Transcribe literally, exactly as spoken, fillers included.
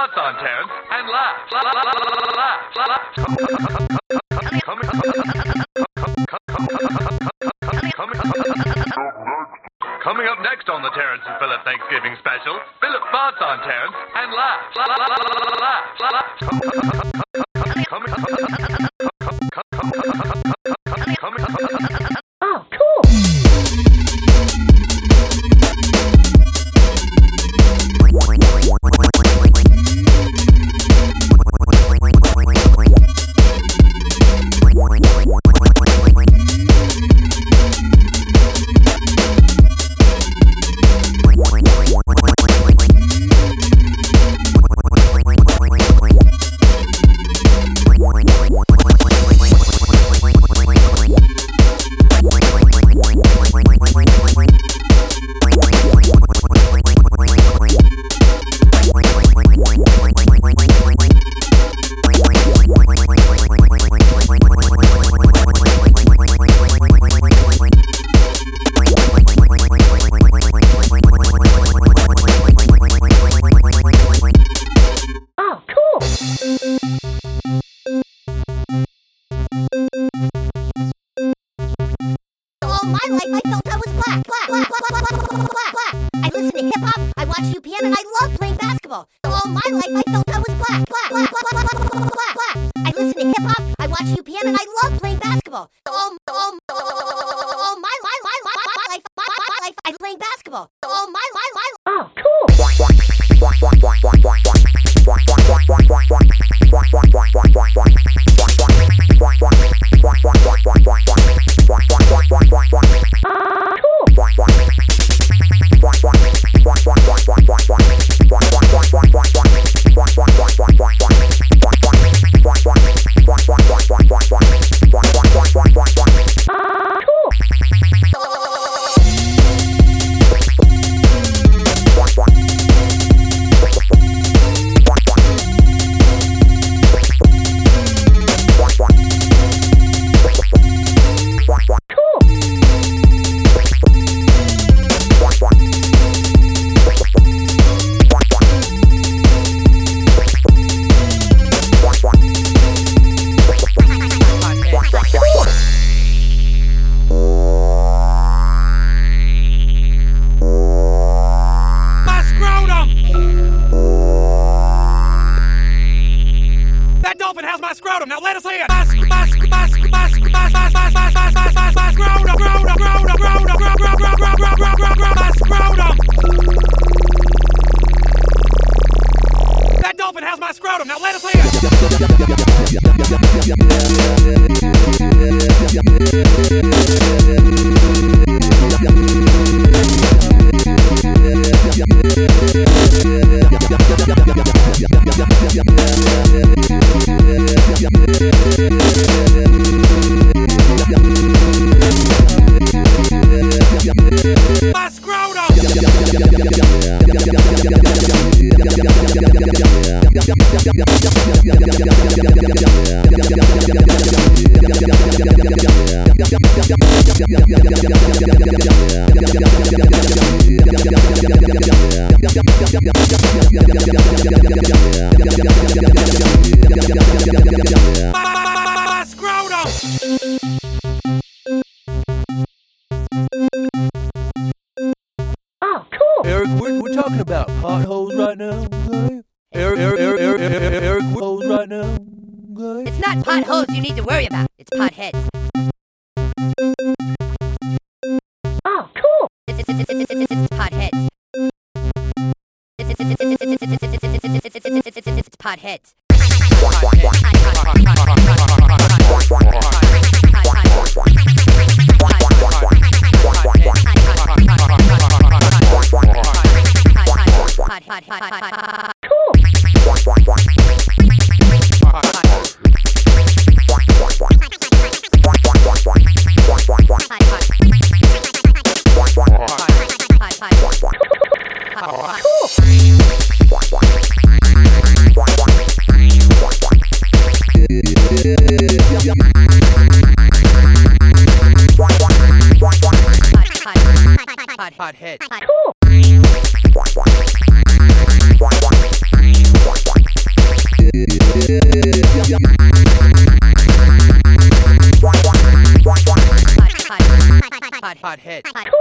farts on Terrence and laughs. La, la, la, la, la, la, la. Coming up next on the Terrence and Philip Thanksgiving special, Philip farts on Terrence and laughs. La, la, la, la, la, la, Oh, cool. My life, I felt I was black, black, black, black, black, black, black, black, black. I listened to hip hop, I watched U P M, and I loved playing basketball. All my life, I felt I was black, black, black, black, black, black, black, black, black. I listened to hip hop, I watched U P M, and I loved playing basketball. All, all, all my, my, my, my, my life, my, my life, I playing basketball. All my, my, my. Oh, cool. How's my scrotum? Now let us hear it. My, my, my, my, my, my, my, my, my, my, my, my scrotum, scrotum, scrotum, scrotum, my scrotum. That dolphin has my scrotum. Now let us hear my scrotum! My scrotum! Oh, cool. Eric, we're, we're talking about potholes right now, okay? Eric, Eric, Eric, Eric, Eric, Eric, potholes right now, okay? It's not potholes you need to worry about. It's potheads. Oh, cool. It's, it's, it's, it's, it's, it's potheads. It's, it's, it's, it's, it's, it's, it's, it's, it's, it's, it's, it's potheads. Pothead. Cool. hot head. Hot.